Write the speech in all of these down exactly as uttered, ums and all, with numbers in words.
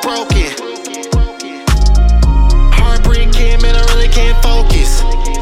broken. Heartbreaking, man, I really can't focus.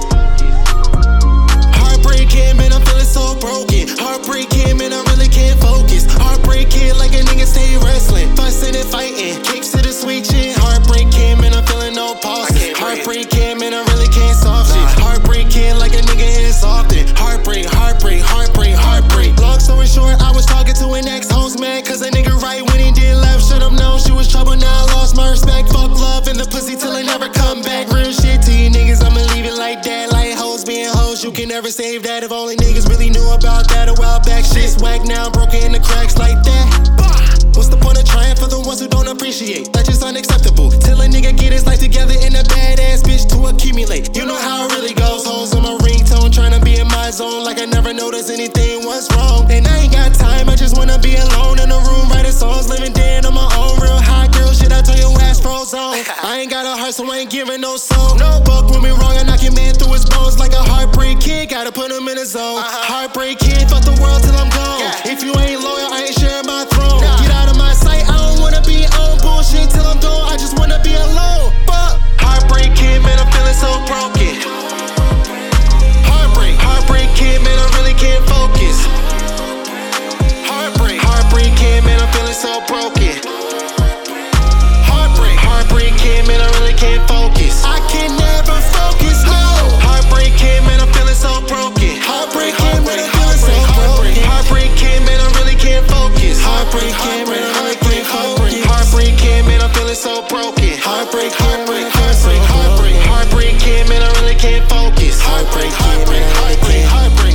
Heartbreaking, man, I'm feeling so broken. Heartbreaking, man, I really can't focus. Heartbreaking, like a nigga stay wrestling, fussing and fighting, kicks to the sweet shit. Heartbreaking, man, I'm feeling no pauses. Heartbreaking, man, I really can't solve shit. Heartbreaking, like a nigga is often. Heartbreak, heartbreak, heartbreak, heartbreak. Long story short, I was talking to an ex-host, man, cause a nigga right when he did left. Should've known she was trouble, now I lost my respect. Fuck love and the pussy till I never come back. Real shit to you niggas, I'ma leave it like that. Like hoes being hoes, you can never save that. If only niggas really knew about that a while back. Shit's whack now, broken in the cracks like that. What's the point of trying for the ones who don't appreciate? That's just unacceptable. Till a nigga get his life together in a badass bitch to accumulate. You know how it really goes. Hoes on my ringtone, trying to be in my zone like I never noticed anything was wrong. And I ain't got time, I just wanna be alone in a room writing songs, living dead on my own. Real hot girl shit, I tell your ass froze on. I ain't got a heart, so I ain't giving no soul. No fuck with me wrong, I knock your man through his bones like a heartbreak kid. Gotta put him in a zone. Heartbreak kid, fuck the world till I'm gone. If you ain't loyal, I ain't sharing my throne. Get out of my sight, I don't wanna be on bullshit till I'm gone. I just wanna be alone. Fuck. Heartbreak kid, man, I'm feeling so broken. Heartbreak, heartbreak kid, man, I really can't focus. Heartbreak, heartbreak kid, man, I'm feeling so broken. Heartbreak, heartbreak kid, man, I really can't focus. I can never focus, no. Heartbreak kid, man, I'm feeling so broken. Heartbreak kid, man, I'm feeling so broken. Heartbreak kid, man, I really can't focus. Heartbreak kid, man, I really can't focus. Heartbreak kid, man, I'm feeling so broken. Heartbreak, heartbreak, heartbreak, heartbreak, heartbreak kid, man, I really can't focus. Heartbreak kid, man, I really can't. Heartbreak,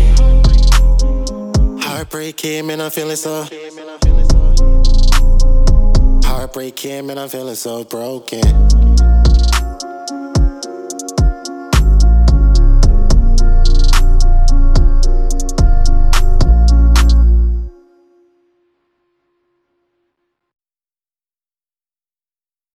heartbreak kid, man, I'm feeling so. Heartbreak kid, man, I'm feeling so broken.